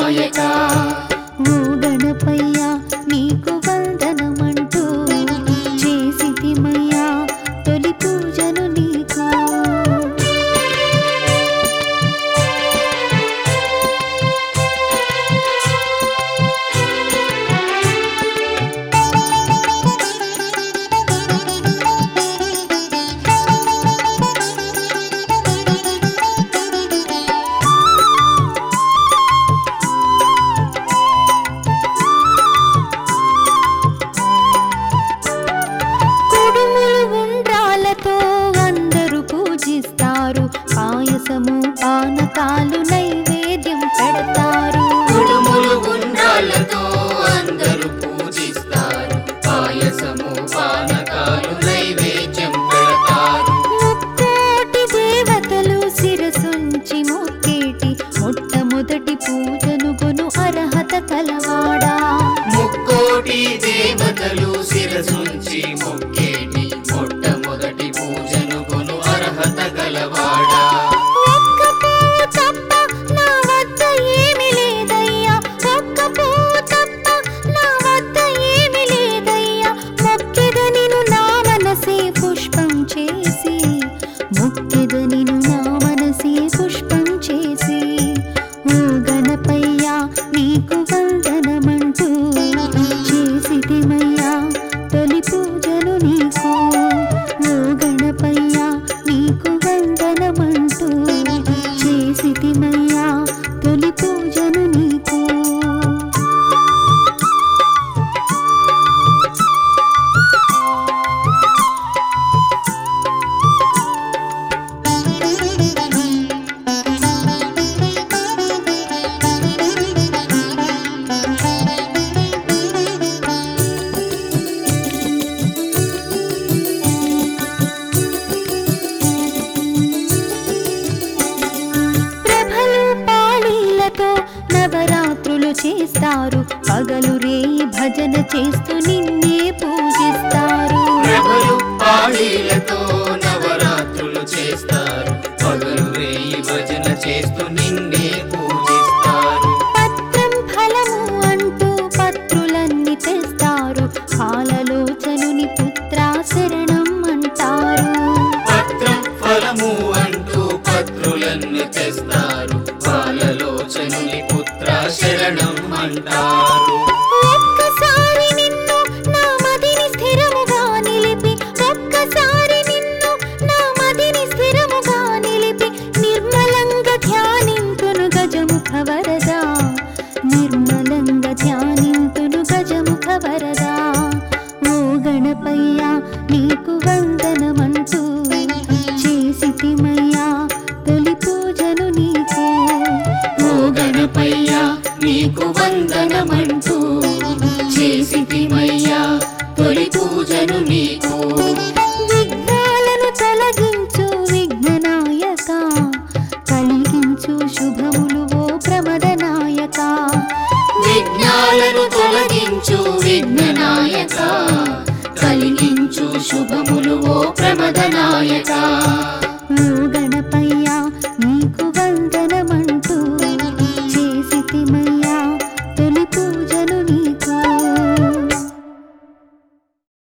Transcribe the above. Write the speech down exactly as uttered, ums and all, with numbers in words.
నాయక ఓ గణపయ్యా నీకు వందనమంటూ చేసితిమయ్యా తొలి పూజను నీకు. పాయసము పానకాలు నైవేద్యం పెడతారు. కుడుములు గుండ్రాలతో అందరూ పూజిస్తారు. పాయసము పానకాలు నైవేద్యం పెడతారు. ముక్కోటి దేవతలు శిరసుంచి మొక్కేటి మొట్టమొదటి పూజను కొను అర్హత కలవాడా. ముక్కోటి దేవతలు శిరసుంచి మొక్కేటి మొట్టమొదటి పూజను కొను అర్హత గలవాడా. మొక్కెదనిను నా మనసే పుష్పం చేసి ఓ గణపయ్యా నీకు వందనమంటూ చేసితిమయ్యా తొలి పూజను నీకు. ఓ గణపయ్యా నీకు వందనమంటూ చేసితిమయ్యా తొలి పూజను నీకు. నవరాత్రులు చేస్తారు పగలు రేయి భజన చేస్తూ నిన్నే పూజిస్తారు. ప్రభలు పాళీలతో నవరాత్రులు చేస్తారు. పగలు రేయి భజన చేస్తూ నిన్నే పూజిస్తారు. పత్రం ఫలము అంటూ పత్రులన్నీ తెస్తారు. పాలలోచనుని పుత్ర శరణం అంటారు. పత్రం ఫలము అంటూ పత్రులన్నీ తెస్తారు. పాలలోచనుని పుత్ర శరణం అంటారు. ఒక్కసారి నిన్ను నా మదిని స్థిరముగా నిలిపి ఒక్కసారి నిన్ను నా మదిని స్థిరముగా నిలిపి నిర్మలంగా ధ్యానింతును గజముఖ వరదా. నిర్మలంగా ధ్యానింతును గజముఖ వరదా. ఓ గణపయ్యా నీకు వందనమంటూ చేసితిమయ్యా తొలి పూజను నీకు. ఓ గణపయ్యా నీకు వందనమంటూ చేసితిమయ్యా తొలి పూజను నీకు. విఘ్నాలను తొలగించు విఘ్ననాయక కలిగించు శుభములు ఓ ప్రమదనాయక. విఘ్నాలను తొలగించు విఘ్ననాయక కలిగించు శుభములు ఓ ప్రమదనాయక.